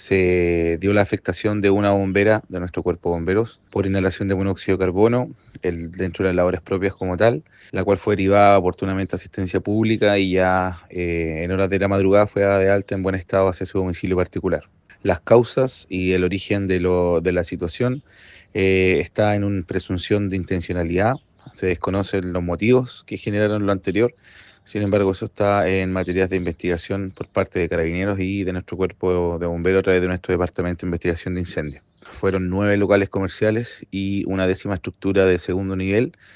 Se dio la afectación de una bombera de nuestro cuerpo de bomberos por inhalación de monóxido de carbono dentro de las labores propias como tal, la cual fue derivada oportunamente a asistencia pública y ya en horas de la madrugada fue dada de alta en buen estado hacia su domicilio particular. Las causas y el origen de la situación está en una presunción de intencionalidad. Se desconocen los motivos que generaron lo anterior. Sin embargo, eso está en materias de investigación por parte de Carabineros y de nuestro cuerpo de bomberos a través de nuestro Departamento de Investigación de Incendios. Fueron 9 locales comerciales y una décima estructura de segundo nivel